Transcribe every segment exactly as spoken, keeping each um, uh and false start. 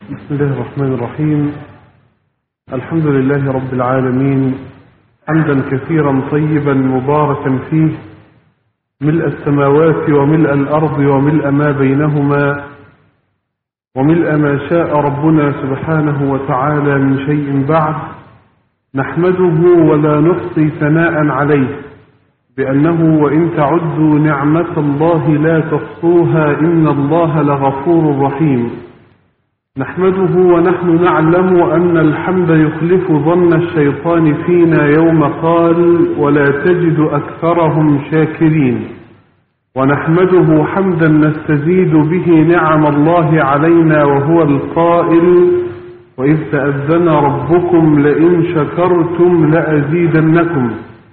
بسم الله الرحمن الرحيم. الحمد لله رب العالمين، حمدا كثيرا طيبا مباركا فيه، ملء السماوات وملء الأرض وملء ما بينهما وملء ما شاء ربنا سبحانه وتعالى من شيء بعد. نحمده ولا نحصي ثناء عليه بأنه وإن تعدوا نعمة الله لا تحصوها إن الله لغفور رحيم. نحمده ونحن نعلم أن الحمد يخلف ظن الشيطان فينا يوم قال ولا تجد أكثرهم شاكرين. ونحمده حمدا نستزيد به نعم الله علينا وهو القائل وإذ تأذن ربكم لئن شكرتم لأزيدنكم.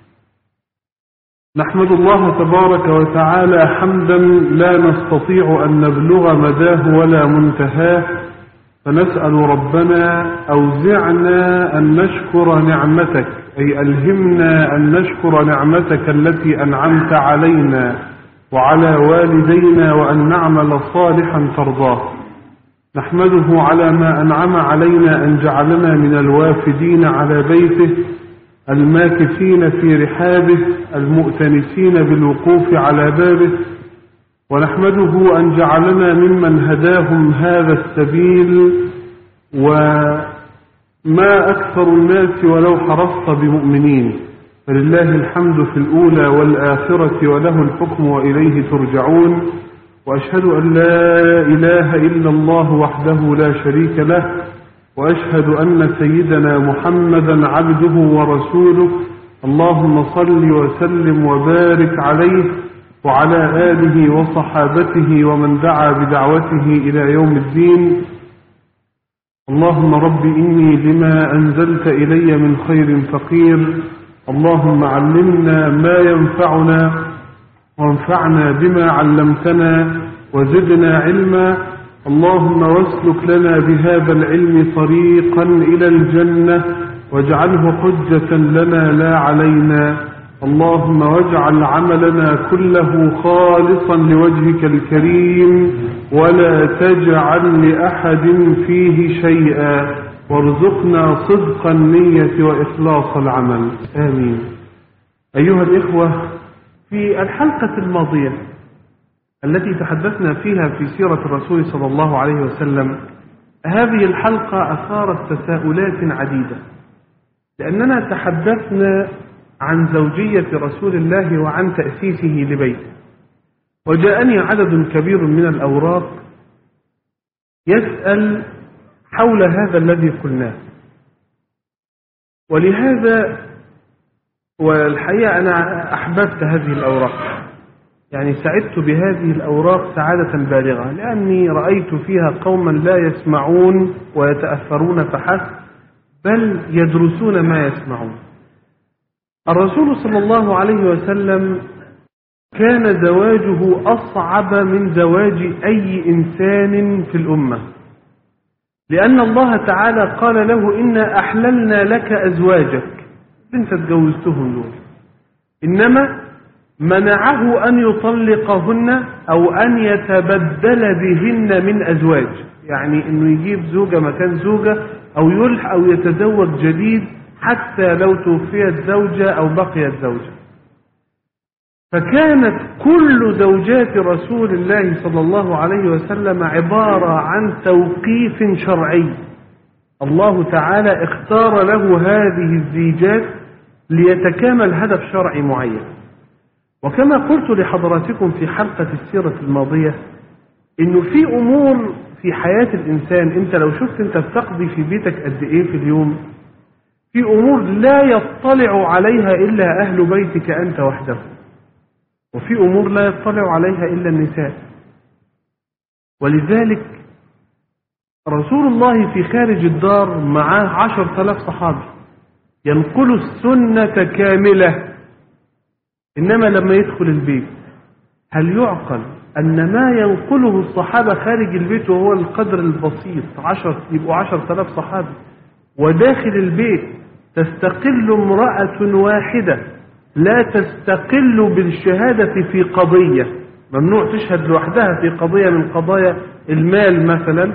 نحمد الله تبارك وتعالى حمدا لا نستطيع أن نبلغ مداه ولا منتهاه، فنسأل ربنا أوزعنا أن نشكر نعمتك، أي ألهمنا أن نشكر نعمتك التي أنعمت علينا وعلى والدينا وأن نعمل صالحا ترضاه. نحمده على ما أنعم علينا أن جعلنا من الوافدين على بيته، الماكثين في رحابه، المؤتنسين بالوقوف على بابه. ونحمده أن جعلنا ممن هداهم هذا السبيل، وما أكثر الناس ولو حرصت بمؤمنين، فلله الحمد في الأولى والآخرة وله الحكم وإليه ترجعون. وأشهد أن لا إله إلا الله وحده لا شريك له، وأشهد أن سيدنا محمدا عبده ورسوله. اللهم صل وسلم وبارك عليه وعلى آله وصحابته ومن دعا بدعوته إلى يوم الدين. اللهم رب إني لما أنزلت إلي من خير فقير. اللهم علمنا ما ينفعنا وانفعنا بما علمتنا وزدنا علما. اللهم واسلك لنا بهذا العلم طريقا إلى الجنة واجعله حجة لنا لا علينا. اللهم واجعل عملنا كله خالصا لوجهك الكريم ولا تجعل لأحد فيه شيئا، وارزقنا صدق النية وإخلاص العمل، آمين. أيها الإخوة، في الحلقة الماضية التي تحدثنا فيها في سيرة الرسول صلى الله عليه وسلم، هذه الحلقة أثارت تساؤلات عديدة، لأننا تحدثنا عن زوجية رسول الله وعن تأسيسه لبيته، وجاءني عدد كبير من الأوراق يسأل حول هذا الذي قلناه. ولهذا والحقيقة أنا أحببت هذه الأوراق، يعني سعدت بهذه الأوراق سعادة بالغة، لأني رأيت فيها قوما لا يسمعون ويتأثرون فحسب، بل يدرسون ما يسمعون. الرسول صلى الله عليه وسلم كان زواجه أصعب من زواج أي إنسان في الأمة، لأن الله تعالى قال له إنا أحللنا لك أزواجك، انت تجوزتهم دول، إنما منعه أن يطلقهن أو أن يتبدل بهن من أزواج، يعني أنه يجيب زوجة مكان زوجة أو يلح أو يتزوج جديد حتى لو توفيت زوجة أو بقيت زوجة. فكانت كل زوجات رسول الله صلى الله عليه وسلم عبارة عن توقيف شرعي، الله تعالى اختار له هذه الزيجات ليتكامل هدف شرعي معين. وكما قلت لحضراتكم في حلقة السيرة الماضية، إنه في أمور في حياة الإنسان، أنت لو شفت أنت بتقضي في بيتك قد إيه في اليوم، في أمور لا يطلع عليها إلا أهل بيتك أنت وحده، وفي أمور لا يطلع عليها إلا النساء. ولذلك رسول الله في خارج الدار معاه عشر ثلاث صحابي ينقل السنة كاملة، إنما لما يدخل البيت هل يعقل أن ما ينقله الصحابة خارج البيت وهو القدر البسيط عشر يبقوا عشر ثلاث صحابي، وداخل البيت تستقل امرأة واحدة لا تستقل بالشهادة في قضية، ممنوع تشهد لوحدها في قضية من قضايا المال مثلا،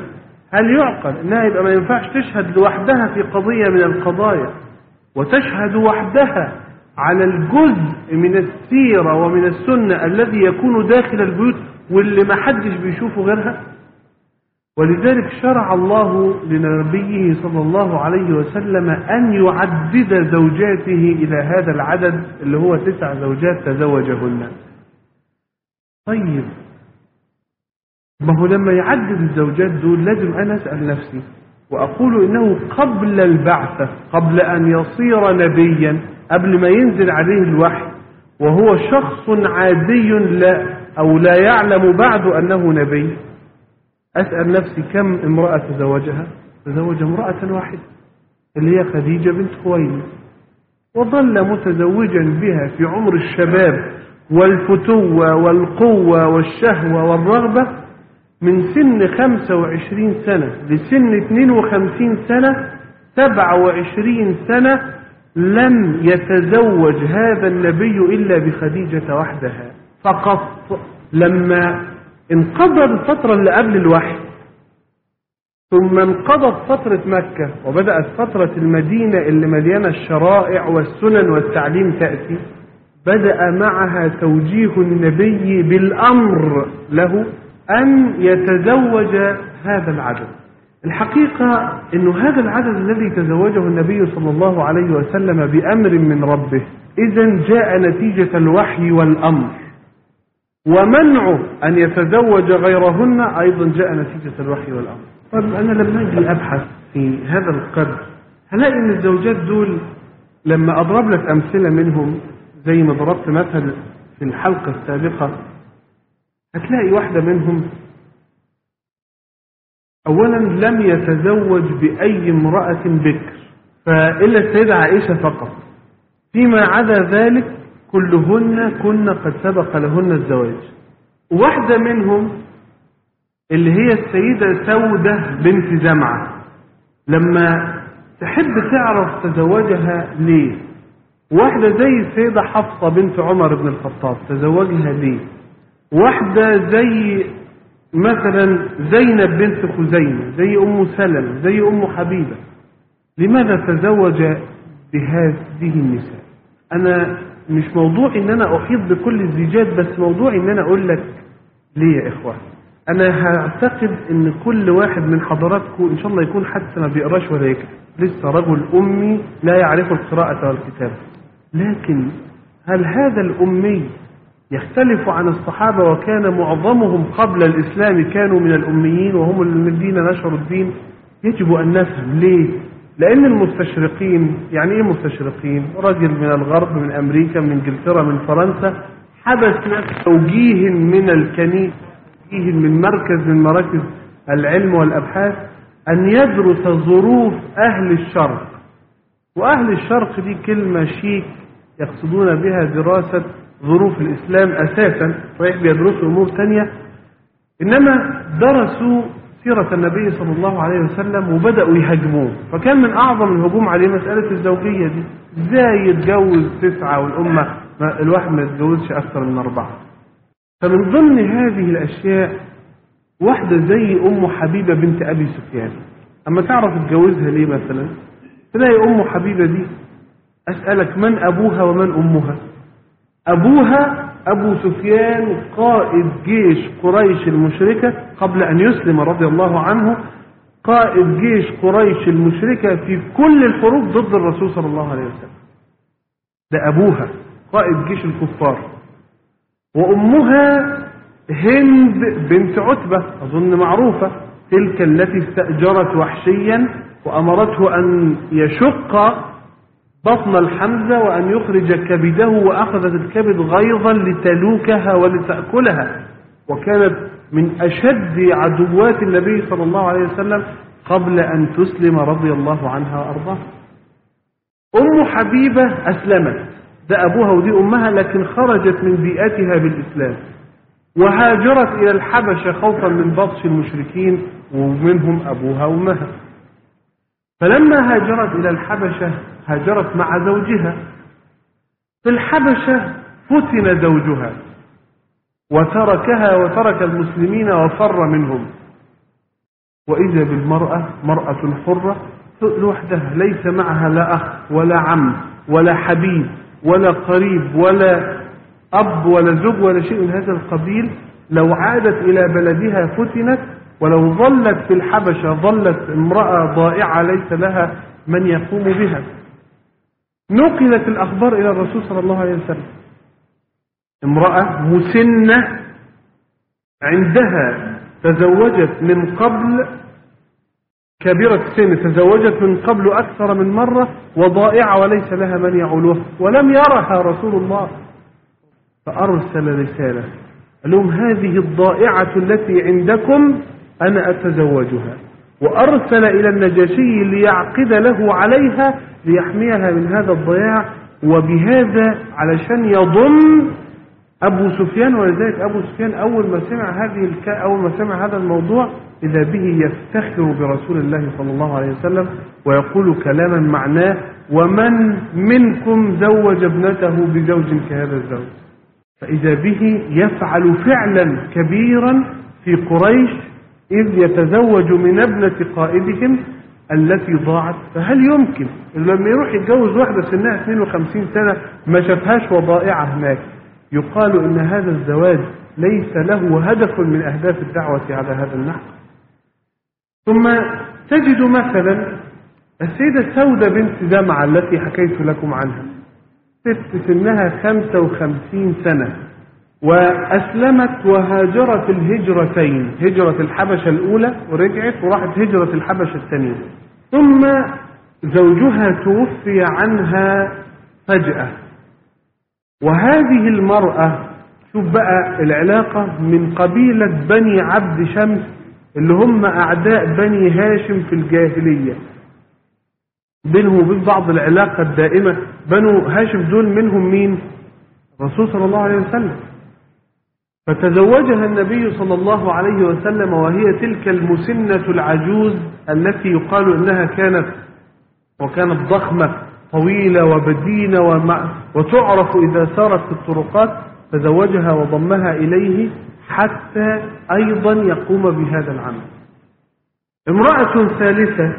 هل يعقل انها يبقى ما ينفعش تشهد لوحدها في قضية من القضايا وتشهد وحدها على الجزء من السيرة ومن السنة الذي يكون داخل البيوت واللي ما حدش بيشوفه غيرها؟ ولذلك شرع الله لنبيه صلى الله عليه وسلم أن يعدد زوجاته إلى هذا العدد اللي هو تسع زوجات تزوجهن. طيب ما هو لما يعدد الزوجات دول لازم أنا أسأل نفسي وأقول إنه قبل البعثة، قبل أن يصير نبيا، قبل ما ينزل عليه الوحي وهو شخص عادي لا أو لا يعلم بعد أنه نبي، أسأل نفسي كم امرأة تزوجها؟ تزوج امرأة واحدة اللي هي خديجة بنت خويلد، وظل متزوجا بها في عمر الشباب والفتوة والقوة والشهوة والرغبة من سن خمسة وعشرين سنة لسن اثنين وخمسين سنة، سبعة وعشرين سنة لم يتزوج هذا النبي إلا بخديجة وحدها فقط. لما انقضى الفترة اللي قبل الوحي ثم انقضت فترة مكة وبدأت فترة المدينة اللي مليانة الشرائع والسنن والتعليم تأتي، بدأ معها توجيه النبي بالأمر له أن يتزوج هذا العدد. الحقيقة أن هذا العدد الذي تزوجه النبي صلى الله عليه وسلم بأمر من ربه إذن جاء نتيجة الوحي والأمر، ومنعه أن يتزوج غيرهن أيضا جاء نتيجة الوحي والأمر. طب أنا لما أجي أبحث في هذا القدر هلاقي أن الزوجات دول لما أضرب لك أمثلة منهم زي ما ضربت مثل في الحلقة السابقة، هتلاقي واحدة منهم أولا لم يتزوج بأي امرأة بكر فإلا السيدة عائشة فقط، فيما عدا ذلك كلهن كن قد سبق لهن الزواج. واحدة منهم اللي هي السيدة سودة بنت زمعة لما تحب تعرف تزوجها ليه. واحدة زي السيدة حفصة بنت عمر بن الخطاب تزوجها ليه. واحدة زي مثلا زينب بنت خزيمة، زي أم سلمة، زي أم حبيبة، لماذا تزوج بهذه النساء؟ أنا مش موضوع إن أنا أحيط بكل الزيجات، بس موضوع إن أنا أقول لك ليه يا إخوان. أنا هعتقد إن كل واحد من حضراتكم إن شاء الله يكون حتى ما بيقراش ولا يكتب، لسه رجل أمي لا يعرف القراءة والكتابة، لكن هل هذا الأمي يختلف عن الصحابة وكان معظمهم قبل الإسلام كانوا من الأميين وهم الذين نشروا الدين؟ يجب أن نفهم ليه. لأن المستشرقين، يعني إيه مستشرقين؟ رجل من الغرب، من أمريكا، من إنجلترا، من فرنسا، حدث نفس توجيه من الكنيسة، توجيه من مركز من مراكز العلم والأبحاث أن يدرس ظروف أهل الشرق. وأهل الشرق دي كلمة شيك يقصدون بها دراسة ظروف الإسلام أساسا، صحيح بيدرسوا أمور تانية، إنما درسوا سيرة النبي صلى الله عليه وسلم وبدأوا يهاجموه. فكان من أعظم الهجوم عليه مسألة الزوجية دي، إزاي يتجوز تسعة والأمة الواحد ما يتجوزش أكثر من أربعة. فمن ضمن هذه الأشياء واحدة زي أم حبيبة بنت أبي سفيان، أما تعرف تتجوزها ليه مثلا؟ تلاقي أم حبيبة دي أسألك من أبوها ومن أمها؟ أبوها أبو سفيان قائد جيش قريش المشركة قبل أن يسلم رضي الله عنه، قائد جيش قريش المشركة في كل الحروب ضد الرسول صلى الله عليه وسلم. ده أبوها قائد جيش الكفار. وأمها هند بنت عتبة، أظن معروفة، تلك التي استأجرت وحشيا وأمرته أن يشق بطن الحمزة وأن يخرج كبده، وأخذت الكبد غيظا لتلوكها ولتأكلها، وكانت من أشد عدوات النبي صلى الله عليه وسلم قبل أن تسلم رضي الله عنها وأرضاها. أم حبيبة أسلمت، ده أبوها ودي أمها، لكن خرجت من بيئتها بالإسلام وهاجرت إلى الحبشة خوفا من بطش المشركين ومنهم أبوها وأمها. فلما هاجرت إلى الحبشة هاجرت مع زوجها. في الحبشة فتن زوجها وتركها وترك المسلمين وفر منهم، وإذا بالمرأة مرأة حرة لوحدها، ليس معها لا أخ ولا عم ولا حبيب ولا قريب ولا أب ولا زوج ولا شيء من هذا القبيل. لو عادت إلى بلدها فتنت، ولو ظلت في الحبشة ظلت امرأة ضائعة ليس لها من يقوم بها. نقلت الأخبار إلى الرسول صلى الله عليه وسلم، امرأة مسنة عندها تزوجت من قبل، كبيرة السن تزوجت من قبل أكثر من مرة، وضائعة وليس لها من يعولها، ولم يرها رسول الله. فأرسل رسالة قال لهم هذه الضائعة التي عندكم أنا أتزوجها، وأرسل إلى النجاشي ليعقد له عليها ليحميها من هذا الضياع، وبهذا علشان يضم أبو سفيان. ولذلك أبو سفيان أول ما سمع هذه الك... أول ما سمع هذا الموضوع إذا به يفتخر برسول الله صلى الله عليه وسلم ويقول كلاما معناه: ومن منكم زوج ابنته بزوج كهذا الزوج؟ فإذا به يفعل فعلا كبيرا في قريش إذ يتزوج من ابنة قائدهم التي ضاعت. فهل يمكن لما يروح يتجوز واحدة سنها اثنين وخمسين سنة ما شافهاش وضائعة هناك يقال إن هذا الزواج ليس له هدف من أهداف الدعوة على هذا النحو؟ ثم تجد مثلا السيدة سودة بنت زمعة التي حكيت لكم عنها، ست سنها خمسة وخمسين سنة، وأسلمت وهاجرت الهجرتين، هجرة الحبشة الأولى ورجعت، وراحت هجرة الحبشة الثانية. ثم زوجها توفي عنها فجأة، وهذه المرأة شوف بقى العلاقة من قبيلة بني عبد شمس اللي هم أعداء بني هاشم في الجاهلية، بينهم وبين بعض العلاقة الدائمة. بنو هاشم دول منهم مين؟ الرسول صلى الله عليه وسلم. فتزوجها النبي صلى الله عليه وسلم وهي تلك المسنة العجوز التي يقال إنها كانت وكانت ضخمة طويلة وبدينة ومع وتعرف إذا سارت في الطرقات. تزوجها وضمها إليه حتى أيضا يقوم بهذا العمل. امرأة ثالثة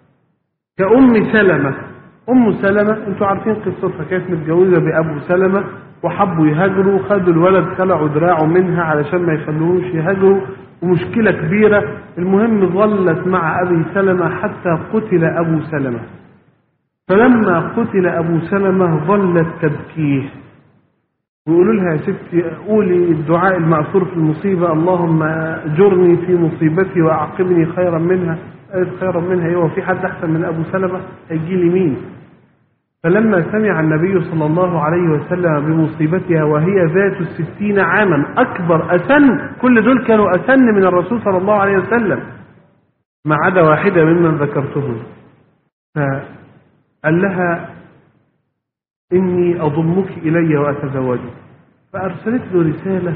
كأم سلمة. أم سلمة أنتم عارفين قصتها، كانت متجوزة بأبو سلمة وحبوا يهاجروا، خدوا الولد خلعوا دراعه منها علشان ما يخلوهوش يهاجروا، ومشكلة كبيرة. المهم ظلت مع أبي سلمة حتى قتل أبو سلمة. فلما قتل أبو سلمة ظلت تبكيه، ويقولوا لها يا ستي قولي الدعاء المأثور في المصيبة: اللهم أجرني في مصيبتي وأعقبني خيرا منها. قالت خيرا منها ايه؟ وفي حد أحسن من أبو سلمة؟ هيجي لي مين؟ فلما سمع النبي صلى الله عليه وسلم بمصيبتها وهي ذات الستين عاما، أكبر أسن، كل دول كانوا أسن من الرسول صلى الله عليه وسلم ما عدا واحدة ممن ذكرتهم، فقال لها إني أضمك إلي وأتزوجك. فأرسلت له رسالة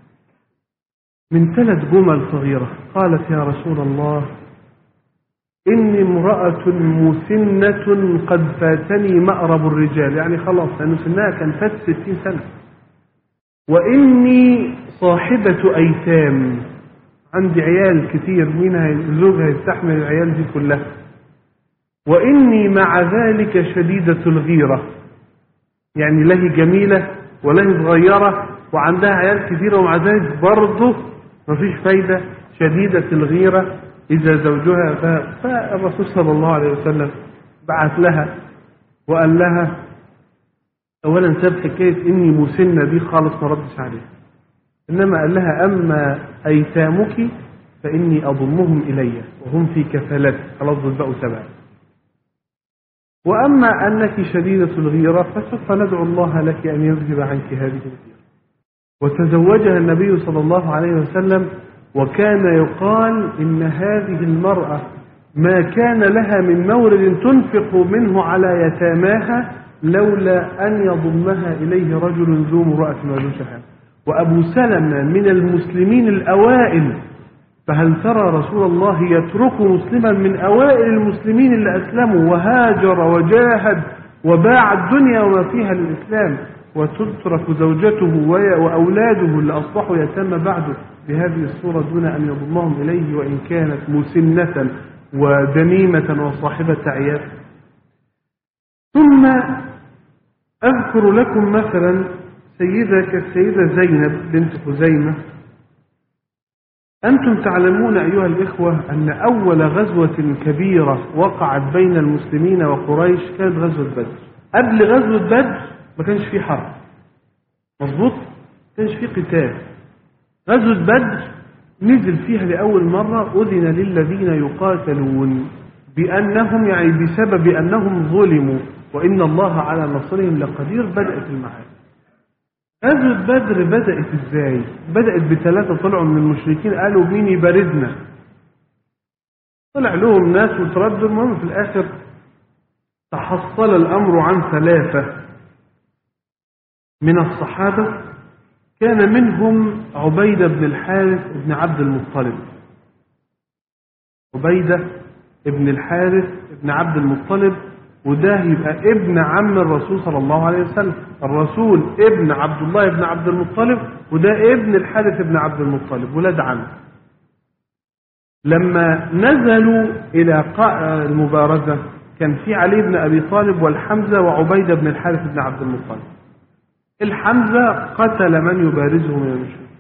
من ثلاث جمل صغيرة، قالت: يا رسول الله إني امرأة مسنة قد فاتني مأرب الرجال، يعني خلاص لأنه سنها كان فات ستين سنة، وإني صاحبة أيتام، عندي عيال كتير، مين زوجها يستحمل العيال دي كلها، وإني مع ذلك شديدة الغيرة، يعني لا هي جميلة ولا هي صغيرة وعندها عيال كثيرة ومع ذلك برضه مفيش فايدة، شديدة الغيرة إذا زوجها. فالرسول صلى الله عليه وسلم بعث لها وقال لها أولا ساب حكاية إني مسنة دي خالص ما ردش عليها، إنما قال لها: أما أيتامك فإني أضمهم إلي وهم في كفالتي، خلاص دول بقوا سبعة، وأما أنك شديدة الغيرة فسوف ندعو الله لك أن يذهب عنك هذه الغيرة. وتزوجها النبي صلى الله عليه وسلم، وكان يقال إن هذه المرأة ما كان لها من مورد تنفق منه على يتاماها لولا أن يضمها إليه رجل ذو امرأة وذو شهامة. وأبو سلمة من المسلمين الأوائل، فهل ترى رسول الله يترك مسلما من أوائل المسلمين اللي أسلموا وهاجر وجاهد وباع الدنيا وما فيها للإسلام وتترك زوجته وأولاده اللي أصبحوا يتامى بعده بهذه الصورة دون أن يضمهم إليه وإن كانت مسنة ودميمة وصاحبة عيال. ثم أذكر لكم مثلا سيدة كالسيدة زينب بنت خزيمة. أنتم تعلمون أيها الإخوة أن أول غزوة كبيرة وقعت بين المسلمين وقريش كانت غزوة بدر. قبل غزوة بدر ما كانش في حرب، مظبوط؟ ما كانش في قتال. غزوة بدر نزل فيها لأول مرة أذن للذين يقاتلون بأنهم يعني بسبب أنهم ظلموا وإن الله على نصرهم لقدير. بدأت المعارك. غزوة بدر بدأت إزاي؟ بدأت بثلاثة طلعوا من المشركين قالوا مين يباردنا. طلع لهم ناس وتردوا. المهم في الآخر تحصل الأمر عن ثلاثة من الصحابة، كان منهم عبيدة بن الحارث بن عبد المطلب. عبيدة بن الحارث بن عبد المطلب، وده يبقى ابن عم الرسول صلى الله عليه وسلم. الرسول ابن عبد الله بن عبد المطلب، وده ابن الحارث بن عبد المطلب ولاد عم. لما نزلوا إلى المبارزة كان في علي بن أبي طالب والحمزة وعبيدة بن الحارث بن عبد المطلب. الحمزة قتل من يبارزه من المشركين،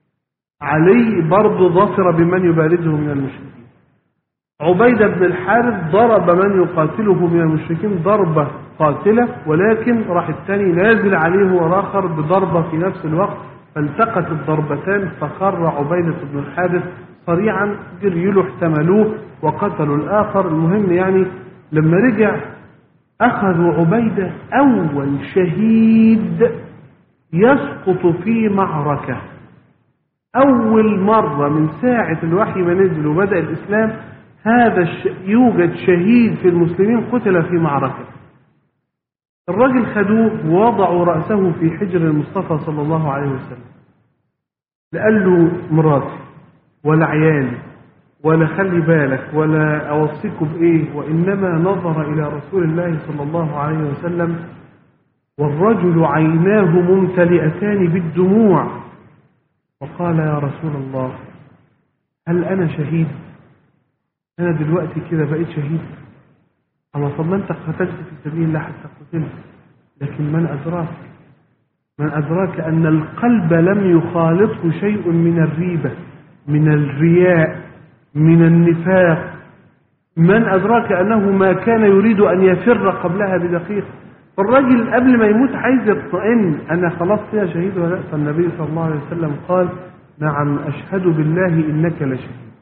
علي برضه ظفر بمن يبارزه من المشركين، عبيدة بن الحارث ضرب من يقاتله من المشركين ضربة قاتلة، ولكن راح الثاني نازل عليه وراخر بضربة في نفس الوقت، فالتقت الضربتان فخر عبيدة بن الحارث صريعا. جريوا احتملوه وقتلوا الآخر. المهم يعني لما رجع أخذوا عبيدة أول شهيد يسقط في معركة. أول مرة من ساعة الوحي ما نزل وبدأ الإسلام هذا الش... يوجد شهيد في المسلمين قتل في معركة. الرجل خدوه ووضعوا رأسه في حجر المصطفى صلى الله عليه وسلم. لقال له مراتي ولا عيالي ولا خلي بالك ولا أوصيكم بإيه، وإنما نظر إلى رسول الله صلى الله عليه وسلم والرجل عيناه ممتلئتان بالدموع، وقال يا رسول الله هل أنا شهيد؟ أنا دلوقتي كده بقيت شهيد؟ أما طب ما أنت قتلت في سبيل الله حتى قتلت، لكن من أدراك من أدراك أن القلب لم يخالطه شيء من الريبة، من الرياء، من النفاق. من أدراك أنه ما كان يريد أن يفر قبلها بدقيقة. فالرجل قبل ما يموت عايز يطمئن أنا خلاص فيها شهيد ولا لا. فالنبي صلى الله عليه وسلم قال نعم أشهد بالله إنك لشهيد.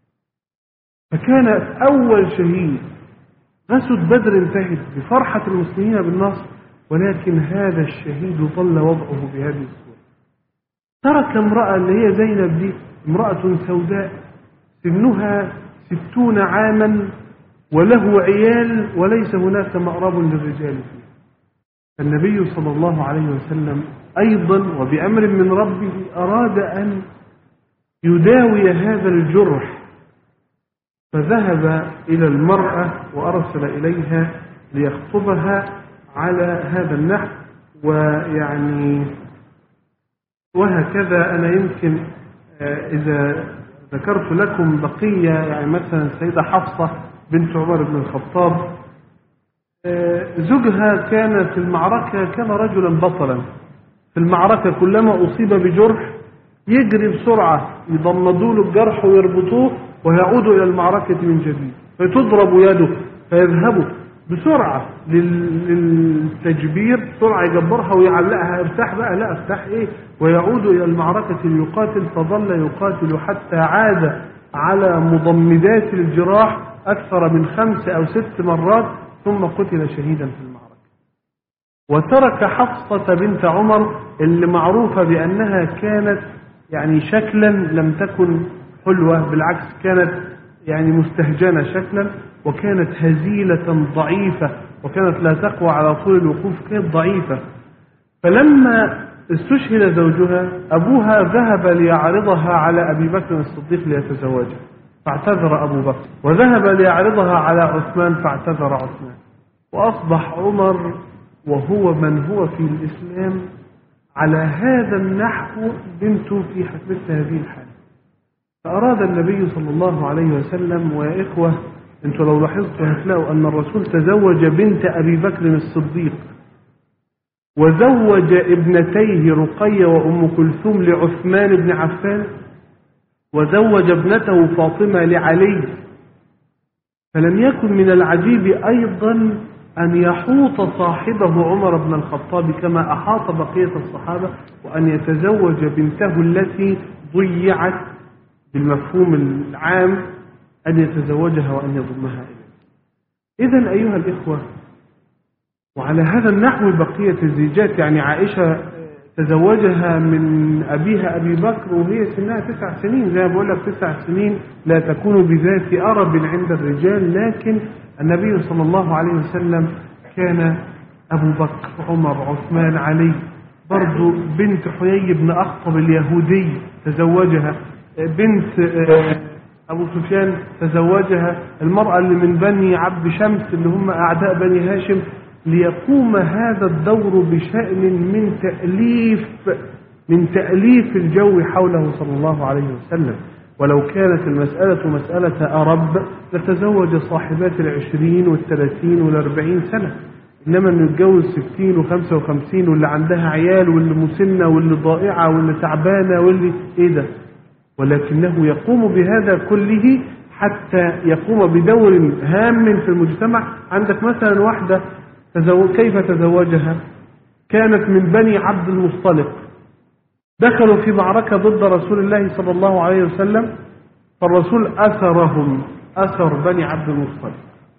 فكان أول شهيد. غزوة بدر انتهت بفرحة المسلمين بالنصر، ولكن هذا الشهيد ظل وضعه بهذه الصورة. ترك امرأة اللي هي زينب دي، امرأة سوداء سنها ستون عاما وله عيال وليس هناك مأرب للرجال فيه. النبي صلى الله عليه وسلم أيضا وبأمر من ربه أراد أن يداوي هذا الجرح، فذهب إلى المرأة وأرسل إليها ليخطبها على هذا النحو. ويعني وهكذا أنا يمكن إذا ذكرت لكم بقية، يعني مثلا السيدة حفصة بنت عمر بن الخطاب، زوجها كان في المعركة كان رجلا بطلا في المعركة، كلما أصيب بجرح يجري بسرعة يضمدوا له الجرح ويربطوه ويعود إلى المعركة من جديد، فتضرب يده فيذهبوا بسرعة للتجبير، بسرعة يجبرها ويعلقها. ارتاح بقى، لا ارتاح ايه، ويعود إلى المعركة ليقاتل. فظل يقاتل حتى عاد على مضمدات الجراح أكثر من خمس أو ست مرات، ثم قتل شهيدا في المعركة. وترك حفصة بنت عمر اللي معروفة بأنها كانت يعني شكلا لم تكن حلوة، بالعكس كانت يعني مستهجنة شكلا، وكانت هزيلة ضعيفة، وكانت لا تقوى على طول الوقوف، كانت ضعيفة. فلما استشهد زوجها أبوها ذهب ليعرضها على أبي بكر الصديق ليتزوجها فاعتذر أبو بكر، وذهب ليعرضها على عثمان فاعتذر عثمان، وأصبح عمر وهو من هو في الإسلام على هذا النحو بنته في مثل هذه الحالة. فأراد النبي صلى الله عليه وسلم، ويا إخوة أنتوا لو لاحظتوا هتلاقوا أن الرسول تزوج بنت أبي بكر الصديق، وزوج ابنتيه رقية وأم كلثوم لعثمان بن عفان، وزوج ابنته فاطمة لعلي. فلم يكن من العجيب أيضا أن يحوط صاحبه عمر بن الخطاب كما أحاط بقية الصحابة، وأن يتزوج بنته التي ضيعت بالمفهوم العام، أن يتزوجها وأن يضمها إليه. إذن أيها الإخوة، وعلى هذا النحو بقية الزيجات، يعني عائشة تزوجها من أبيها أبي بكر وهي سنها تسع سنين، زي ما بقول لك تسع سنين لا تكون بذات أرب عند الرجال، لكن النبي صلى الله عليه وسلم كان أبو بكر عمر عثمان علي. برضو بنت حيي بن أخطب اليهودي تزوجها، بنت أبو سفيان تزوجها، المرأة اللي من بني عبد شمس اللي هم أعداء بني هاشم، ليقوم هذا الدور بشأن من تأليف من تأليف الجو حوله صلى الله عليه وسلم. ولو كانت المسألة مسألة أرب لتزوج صاحبات العشرين والثلاثين والأربعين سنة، إنما أنه يتجوز ستين وخمسة وخمسين واللي عندها عيال واللي مسنة واللي ضائعة واللي تعبانة واللي إيه ده. ولكنه يقوم بهذا كله حتى يقوم بدور هام في المجتمع. عندك مثلا واحدة تزو... كيف تزوجها؟ كانت من بني عبد المصطلق، دخلوا في معركة ضد رسول الله صلى الله عليه وسلم، فالرسول أسرهم، أسر بني عبد المصطلق.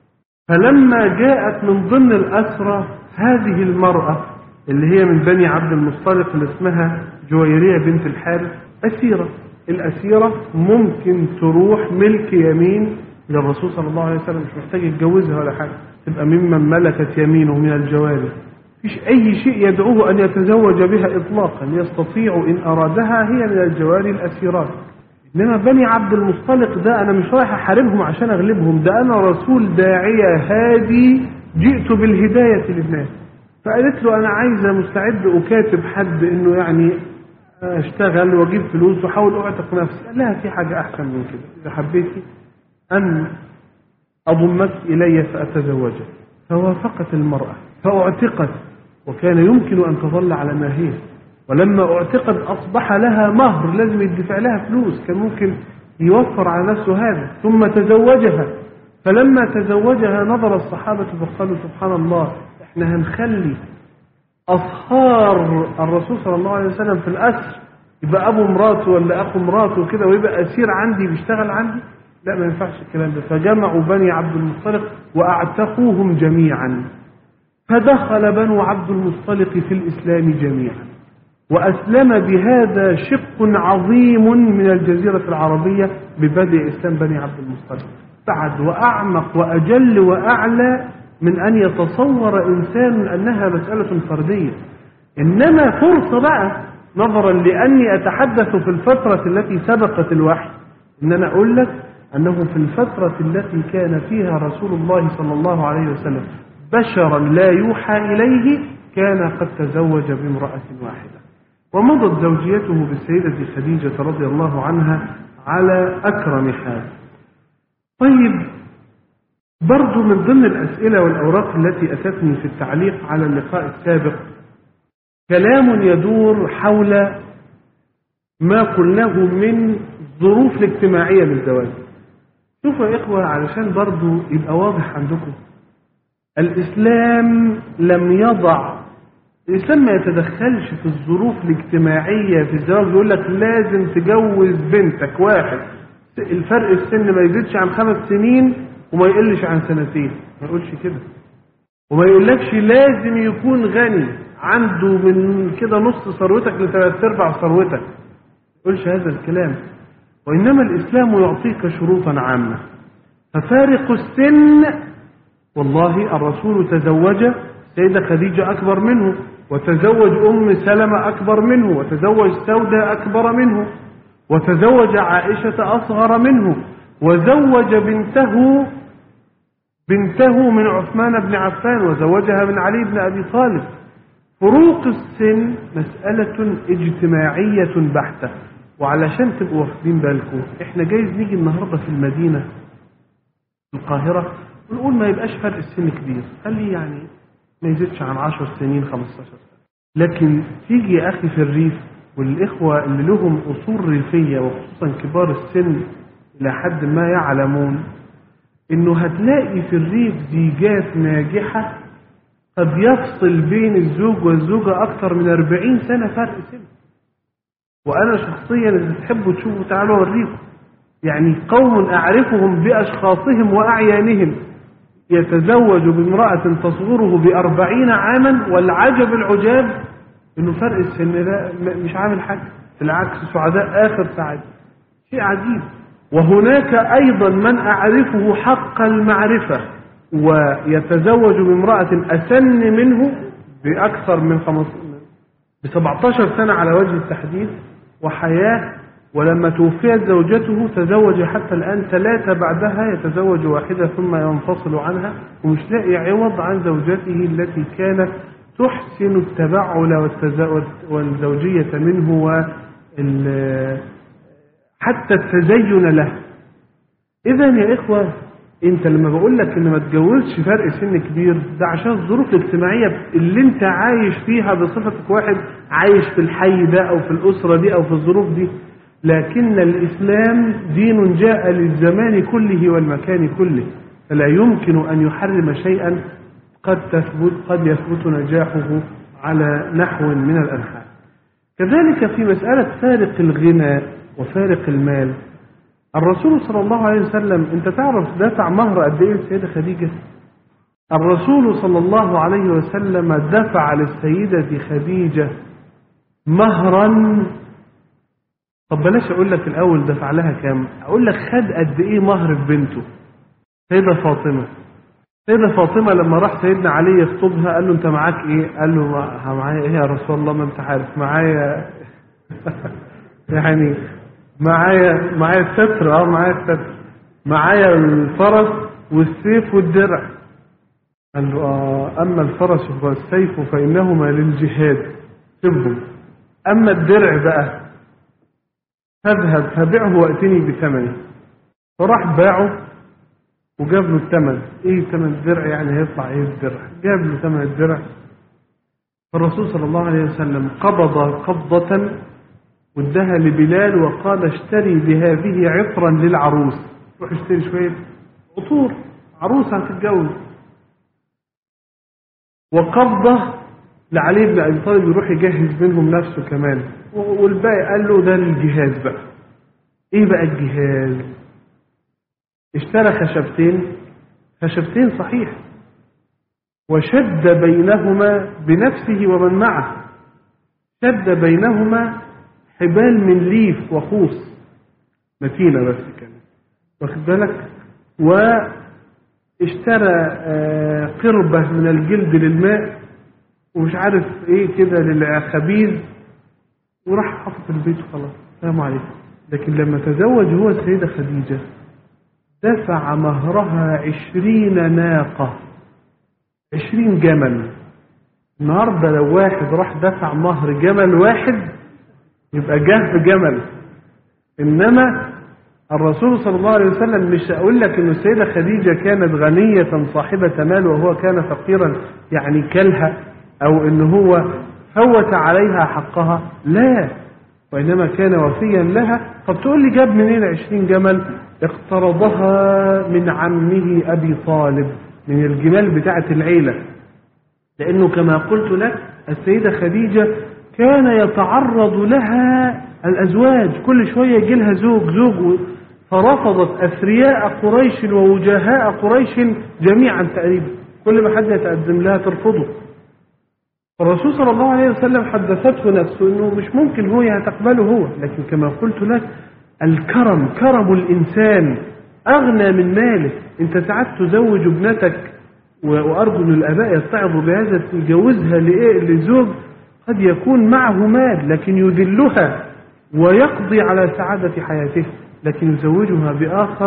فلما جاءت من ضمن الأسرة هذه المرأة اللي هي من بني عبد المصطلق اللي اسمها جويرية بنت الحارث، أسيرة. الأسيرة ممكن تروح ملك يمين للرسول صلى الله عليه وسلم، مش محتاج يتجوزها ولا حاجة، تبقى ممن ملكت يمينه من الجواري، مفيش أي شيء يدعوه أن يتزوج بها إطلاقا، يستطيع إن أرادها هي من الجواري الأسيرات. إنما بني عبد المصطلق ده أنا مش رايح أحاربهم عشان أغلبهم، ده أنا رسول داعية هادي جئت بالهداية للناس. فقالت له أنا عايزة مستعد أكاتب حد إنه يعني أشتغل وأجيب فلوس وحاول أعتق نفسي. قال لها في حاجة أحسن من كده، إذا حبيتي أن أضمك إلي فأتزوجك. فوافقت المرأة فأعتقت، وكان يمكن أن تظل على ما هي، ولما اعتقد أصبح لها مهر لازم يدفع لها فلوس، كان ممكن يوفر على نفسه هذا. ثم تزوجها، فلما تزوجها نظر الصحابة فقالوا سبحان الله، احنا هنخلي أصهار الرسول صلى الله عليه وسلم في الأسر يبقى أبو مراته ولا أخو مراته كده ويبقى أسير عندي بيشتغل عندي؟ لا، ما ينفعش الكلام ده. فجمعوا بني عبد المصطلق وأعتقوهم جميعا، فدخل بنو عبد المصطلق في الإسلام جميعا، وأسلم بهذا شق عظيم من الجزيرة العربية ببدء إسلام بني عبد المصطلق، بعد وأعمق وأجل وأعلى من أن يتصور إنسان أنها مسألة فردية. إنما فرصة بقى، نظرا لأني أتحدث في الفترة التي سبقت الوحي، إن أنا أقول لك أنه في الفترة التي كان فيها رسول الله صلى الله عليه وسلم بشرا لا يوحى إليه، كان قد تزوج بامرأة واحدة، ومضت زوجيته بالسيدة خديجة رضي الله عنها على أكرم حال. طيب، برضو من ضمن الأسئلة والأوراق التي أتتني في التعليق على اللقاء السابق كلام يدور حول ما قلناه من الظروف الاجتماعية للزواج. شوفوا يا إخوة، علشان برضو يبقى واضح عندكم، الإسلام لم يضع، الإسلام ما يتدخلش في الظروف الاجتماعية في الزواج، يقول لك لازم تجوز بنتك واحد الفرق السن ما يزيدش عن خمس سنين وما يقلش عن سنتين، ما يقولش كده. وما يقولكش لازم يكون غني عنده من كده نص ثروتك لثلاث ارباع ثروتك، ما يقولش هذا الكلام. وإنما الإسلام يعطيك شروطا عامة. ففارق السن، والله الرسول تزوج سيدة خديجة أكبر منه، وتزوج أم سلمة أكبر منه، وتزوج سودة أكبر منه، وتزوج عائشة أصغر منه، وزوج بنته بنته من عثمان بن عفان وزوجها من علي بن أبي طالب. فروق السن مسألة اجتماعية بحتة. وعلشان تبقوا واخدين بالكم، احنا جايز نيجي النهاردة في المدينة في القاهرة ونقول ما يبقاش فرق السن كبير، خليه يعني ما يزيدش عن عشر سنين خمستاشر سنة. لكن تيجي يا أخي في الريف، والإخوة اللي لهم أصول ريفية وخصوصا كبار السن إلى حد ما يعلمون إنه هتلاقي في الريف زيجات ناجحة قد يفصل بين الزوج والزوجة أكثر من أربعين سنة فرق سن. وأنا شخصيا إذا تحبوا تشوفوا تعالوا أوريكم، يعني قوم أعرفهم بأشخاصهم وأعيانهم يتزوج بامرأة تصغره بأربعين عاما، والعجب العجاب إنه فرق السن ده مش عامل حاجة، بالعكس سعداء آخر سعادة، شيء عجيب. وهناك أيضا من أعرفه حق المعرفة ويتزوج بامرأة أسن منه بأكثر من بسبعتاشر سنة على وجه التحديد وحياة، ولما توفيت زوجته تزوج حتى الآن ثلاثة بعدها، يتزوج واحدة ثم ينفصل عنها ومش لاقي عوض عن زوجته التي كانت تحسن التبعل والزوجية منه وحتى التزين له. إذا يا إخوة، أنت لما بقول لك إن ما تجوزش فرق سن كبير، ده عشان الظروف الاجتماعية اللي أنت عايش فيها بصفتك واحد عايش في الحي ده أو في الأسرة دي أو في الظروف دي. لكن الإسلام دين جاء للزمان كله والمكان كله، فلا يمكن أن يحرم شيئا قد تثبت قد يثبت نجاحه على نحو من الأنحاء. كذلك في مسألة فارق الغنى وفارق المال، الرسول صلى الله عليه وسلم، أنت تعرف دفع مهر قد إيه السيدة خديجة؟ الرسول صلى الله عليه وسلم دفع للسيدة خديجة مهرا. طب بلاش أقول لك الأول دفع لها كام، أقول لك خد قد إيه مهر بنته سيدة فاطمة. سيدة فاطمة لما راح سيدنا علي يخطبها قال له أنت معاك إيه؟ قال له معايا إيه يا رسول الله؟ ما أنت عارف معايا يعني معايا معايا الستر، اه معايا الستر، معايا الفرس والسيف والدرع. قال له آه أما الفرس والسيف فإنهما للجهاد سبهم، أما الدرع بقى فاذهب فبيعه وأتني بثمنه. فراح باعه وجاب له الثمن. ايه ثمن الدرع؟ يعني هيطلع ايه الدرع؟ جاب له ثمن الدرع. فالرسول صلى الله عليه وسلم قبض قبضة وادها لبلال وقال اشتري بهذه عطرا للعروس، روح اشتري شوية عطور، عروسة هتتجوز. وقبضة لعلي بن أبي طالب يروح يجهز منهم نفسه كمان، والباقي قال له ده الجهاز بقى. ايه بقى الجهاز؟ اشترى خشبتين، خشبتين صحيح، وشد بينهما بنفسه ومن معه، شد بينهما حبال من ليف وخوص متينة بس كان واخد بالك، واشترى قربة من الجلد للماء ومش عارف ايه كده للخبيز، وراح حطت البيت وخلاص السلام عليكم. لكن لما تزوج هو السيدة خديجة دفع مهرها عشرين ناقة، عشرين جمل. النهارده لو واحد راح دفع مهر جمل واحد يبقى جه بجمل، انما الرسول صلى الله عليه وسلم، مش اقول لك ان السيدة خديجة كانت غنية صاحبة مال وهو كان فقيرا يعني كلها، او ان هو فوت عليها حقها، لا، وانما كان وفيا لها. طب تقول لي جاب منين عشرين جمل؟ اقترضها من عمه ابي طالب، من الجمال بتاعة العيلة، لانه كما قلت لك السيدة خديجة كان يتعرض لها الازواج، كل شوية يجي لها زوج زوج، فرفضت اثرياء قريش ووجهاء قريش جميعا تقريبا، كل ما حد يتقدم لها ترفضه. الرسول صلى الله عليه وسلم حدثته نفسه انه مش ممكن هو هتقبله هو، لكن كما قلت لك الكرم، كرم الانسان اغنى من ماله. انت ساعات تزوج ابنتك وارجو ان الاباء يتعظوا بهذا، تجوزها لايه؟ لزوج قد يكون معه مال لكن يذلها ويقضي على سعادة حياته، لكن يزوجها باخر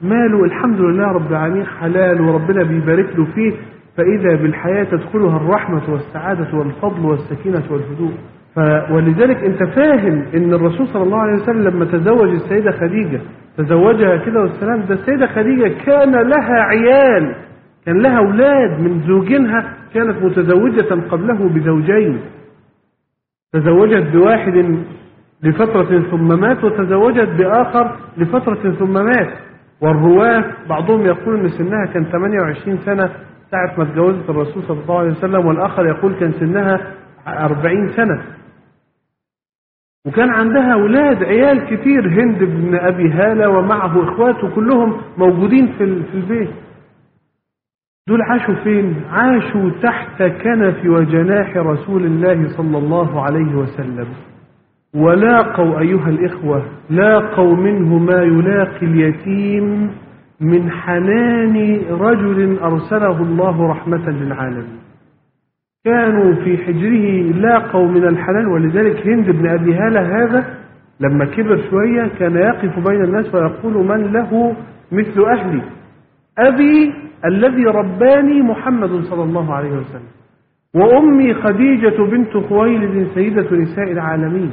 ماله الحمد لله رب العالمين حلال وربنا بيبارك له فيه، فإذا بالحياة تدخلها الرحمة والسعادة والفضل والسكينة والهدوء. ولذلك أنت فاهم أن الرسول صلى الله عليه وسلم لما تزوج السيدة خديجة تزوجها كده والسلام، ده السيدة خديجة كان لها عيال، كان لها أولاد من زوجينها، كانت متزوجة قبله بزوجين، تزوجت بواحد لفترة ثم مات، وتزوجت بآخر لفترة ثم مات. والرواة بعضهم يقول أن سنها كان ثمانية وعشرين سنة ساعة ما اتجوزت الرسول صلى الله عليه وسلم، والآخر يقول كان سنها أربعين سنة. وكان عندها أولاد عيال كتير، هند بن أبي هالة ومعه إخواته كلهم موجودين في البيت. دول عاشوا فين؟ عاشوا تحت كنف وجناح رسول الله صلى الله عليه وسلم، ولاقوا أيها الإخوة لاقوا منه ما يلاقي اليتيم من حنان رجل أرسله الله رحمة للعالمين. كانوا في حجره لاقوا من الحنان. ولذلك هند بن أبي هالة هذا لما كبر شوية كان يقف بين الناس ويقول من له مثل أهلي؟ أبي الذي رباني محمد صلى الله عليه وسلم، وأمي خديجة بنت خويلد سيدة نساء العالمين،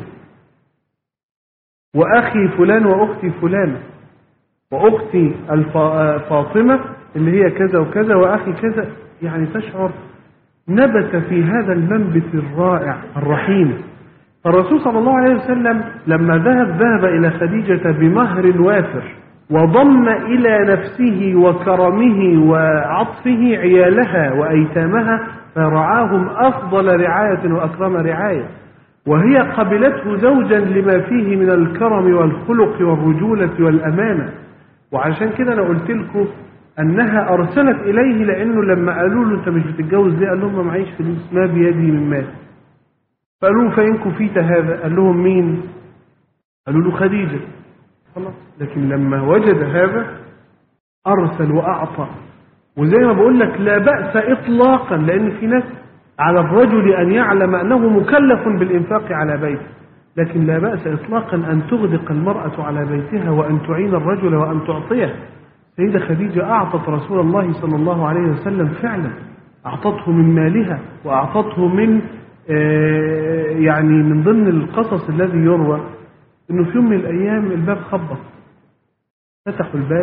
وأخي فلان وأختي فلان، وأختي فاطمة اللي هي كذا وكذا، وأخي كذا. يعني تشعر نبت في هذا المنبت الرائع الرحيم. فالرسول صلى الله عليه وسلم لما ذهب ذهب إلى خديجة بمهر وافر، وضم إلى نفسه وكرمه وعطفه عيالها وأيتامها، فرعاهم أفضل رعاية وأكرم رعاية، وهي قبلته زوجا لما فيه من الكرم والخلق والرجولة والأمانة. وعشان كده أنا قلت لكم أنها أرسلت إليه، لأنه لما قالوا له أنت مش بتتجوز ليه؟ قال لهم ما معيش فلوس، ما بيدي من مال. فقالوا له فإن كفيت هذا؟ قال لهم مين؟ قالوا له خديجة. خلاص. لكن لما وجد هذا أرسل وأعطى. وزي ما بقول لك لا بأس إطلاقا، لأن في ناس على الرجل أن يعلم أنه مكلف بالإنفاق على بيته، لكن لا بأس إطلاقا أن تغدق المرأة على بيتها وأن تعين الرجل وأن تعطيه. سيدة خديجة أعطت رسول الله صلى الله عليه وسلم فعلا، أعطته من مالها وأعطته من يعني من ضمن القصص الذي يروى إنه في يوم من الأيام الباب خبط، فتحوا الباب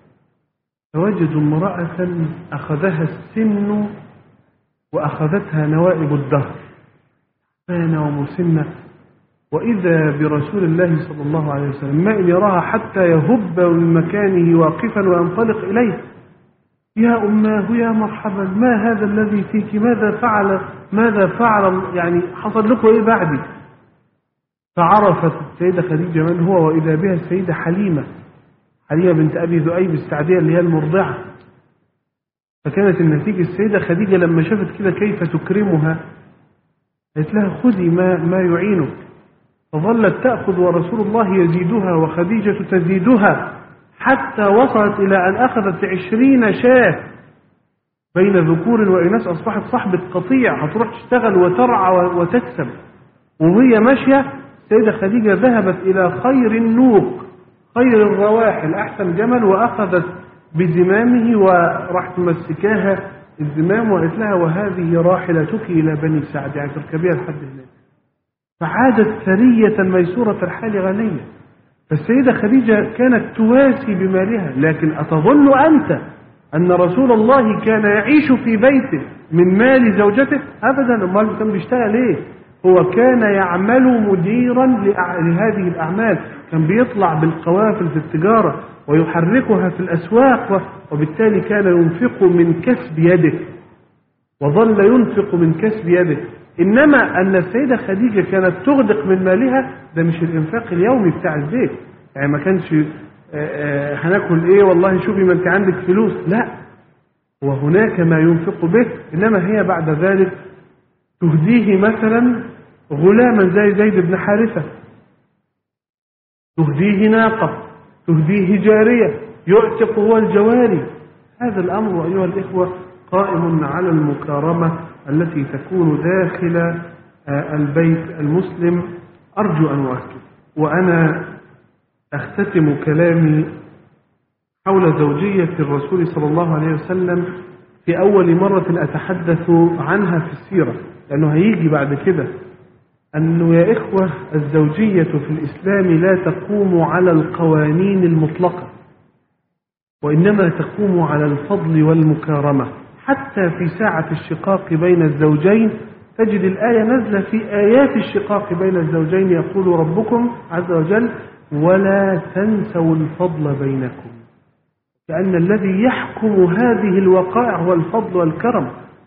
فوجدوا امرأة أخذها السن وأخذتها نوائب الدهر، فانة ومسنة، وإذا برسول الله صلى الله عليه وسلم ما إن يراها حتى يهب من مكانه واقفا وينطلق إليه. يا أماه يا مرحبا، ما هذا الذي فيك؟ ماذا فعل ماذا فعل يعني حصل لكم إيه بعدي؟ فعرفت السيدة خديجة من هو، وإذا بها السيدة حليمة حليمة بنت أبي ذؤيب السعدية اللي هي المرضعة. فكانت النتيجة السيدة خديجة لما شافت كده كيف تكرمها قالت لها خذي ما, ما يعينك، فظلت تأخذ ورسول الله يزيدها وخديجة تزيدها، حتى وصلت إلى أن أخذت عشرين شاة بين ذكور وإناث، أصبحت صاحبة قطيع هتروح تشتغل وترعى وتكسب. وهي ماشية السيدة خديجة ذهبت إلى خير النوق خير الرواحل أحسن جمل، وأخذت بزمامه وراح تمسكاها الزمام وقالت لها وهذه راحلتك إلى بني سعد، يعني تركبيها لحد هناك. فعادت ثرية ميسورة الحال غنية. فالسيدة خديجة كانت تواسي بمالها. لكن أتظن أنت أن رسول الله كان يعيش في بيته من مال زوجته؟ أبدا. أمال كان بيشتغل إيه؟ هو كان يعمل مديرا لهذه الأعمال، كان بيطلع بالقوافل في التجارة ويحركها في الأسواق، وبالتالي كان ينفق من كسب يده وظل ينفق من كسب يده. إنما أن السيدة خديجة كانت تغدق من مالها، ده مش الإنفاق اليومي بتاع البيت، يعني ما كانش هناكل إيه والله شوفي ما أنت عندك فلوس، لا، وهناك ما ينفق به. إنما هي بعد ذلك تهديه مثلا غلاما زي زيد بن حارثة، تهديه ناقة، تهديه جارية، يعتق هو الجواري. هذا الأمر أيها الإخوة قائم على المكارمة التي تكون داخل البيت المسلم. أرجو أن أؤكد، وأنا أختتم كلامي حول زوجية الرسول صلى الله عليه وسلم في أول مرة أتحدث عنها في السيرة، لأنه هيجي بعد كده أنه يا إخوة الزوجية في الإسلام لا تقوم على القوانين المطلقة، وإنما تقوم على الفضل والمكارمة. حتى في ساعة الشقاق بين الزوجين تجد الآية نزل في آيات الشقاق بين الزوجين يقول ربكم عز وجل ولا تنسوا الفضل بينكم، لأن الذي يحكم هذه الوقائع هو الفضل والكرم.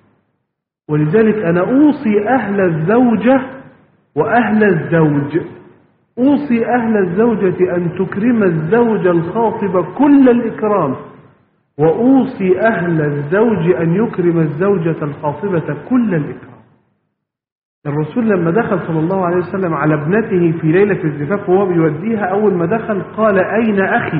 ولذلك أنا أوصي أهل الزوجة وأهل الزوج، أوصي أهل الزوجة أن تكرم الزوج الخاطب كل الإكرام، وأوصي أهل الزوج أن يكرم الزوجة الخاطبة كل الإكرام. الرسول لما دخل صلى الله عليه وسلم على ابنته في ليلة الزفاف وهو بيوديها، أول ما دخل قال أين أخي؟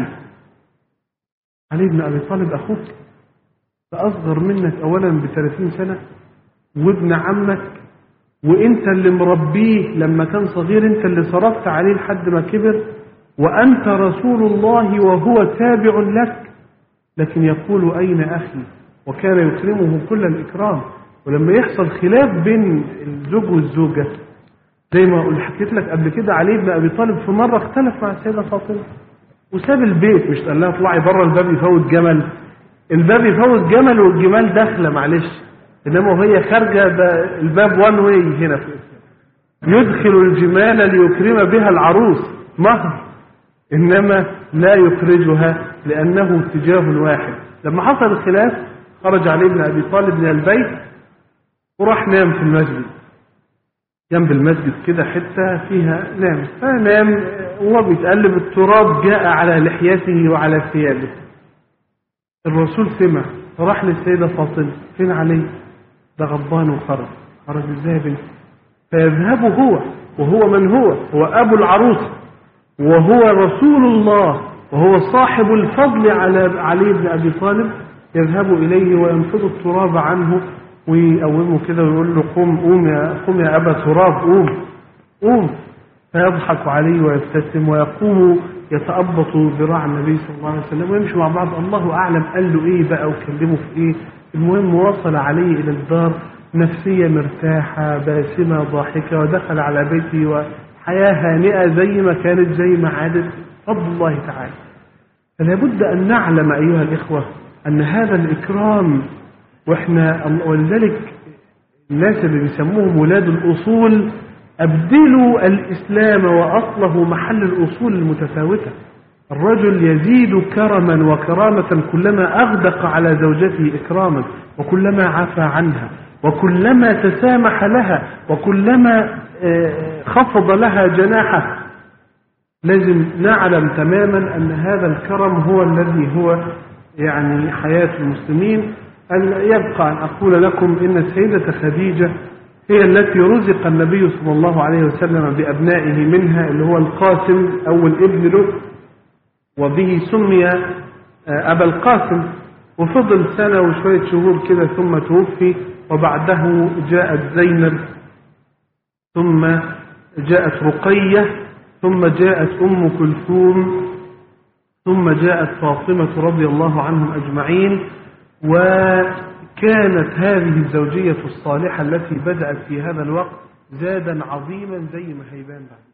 علي بن أبي طالب أخوك، فأصغر منك أولا بثلاثين سنة، وابن عمك، وانت اللي مربيه لما كان صغير، انت اللي صرفت عليه لحد ما كبر، وأنت رسول الله وهو تابع لك، لكن يقول أين أخي؟ وكان يكرمه كل الإكرام. ولما يحصل خلاف بين الزوج والزوجة زي ما قلت حكيت لك قبل كده، علي بن أبي طالب في مرة اختلف مع السيدة فاطمة وساب البيت، مش قال لها اطلعي بره الباب يفوت جمل، الباب يفوت جمل والجمال داخله معلش، انما وهي خارجه ده الباب وان واي هنا في يدخل الجمال ليكرم بها العروس مهر، انما لا يخرجها لانه اتجاه واحد. لما حصل الخلاف خرج علي بن ابي طالب من البيت وراح نام في المسجد، جنب المسجد كده حته فيها نام، فنام وهو بيتقلب التراب جاء على لحيته وعلى ثيابه. الرسول سمع فراح للسيده فاطمه، فين علي؟ ده غضبان وخرج. خرج ازاي يا بنتي؟ فيذهب هو، وهو من هو؟ هو ابو العروس وهو رسول الله وهو صاحب الفضل على علي بن ابي طالب، يذهب اليه وينفض التراب عنه ويقومه كده ويقول له قوم قوم يا قوم يا ابا تراب قوم قوم. فيضحك عليه ويبتسم ويقوم يتأبط ذراع النبي صلى الله عليه وسلم ويمشي مع بعض. الله اعلم قال له ايه بقى وكلمه في ايه. المهم وصل عليه الى الدار نفسيه مرتاحه باسمه ضاحكه، ودخل على بيته وحياه هانئه زي ما كانت زي ما عادت فضل الله تعالى. فلا بد ان نعلم ايها الاخوه ان هذا الاكرام، واحنا ولذلك الناس اللي بيسموهم ولاد الاصول ابدلوا الاسلام واصله محل الاصول المتفاوته. الرجل يزيد كرما وكرامه كلما اغدق على زوجته اكراما، وكلما عفى عنها، وكلما تسامح لها، وكلما خفض لها جناحه. لازم نعلم تماما ان هذا الكرم هو الذي هو يعني حياه المسلمين. أن يبقى أن أقول لكم إن السيدة خديجة هي التي رزق النبي صلى الله عليه وسلم بأبنائه، منها اللي هو القاسم أول ابن له، وبه سمي أبا القاسم، وفضل سنة وشوية شهور كده ثم توفي، وبعده جاءت زينب، ثم جاءت رقية، ثم جاءت أم كلثوم، ثم جاءت فاطمة رضي الله عنهم أجمعين. وكانت هذه الزوجية الصالحة التي بدأت في هذا الوقت زادا عظيما زي ما هيبان بعد.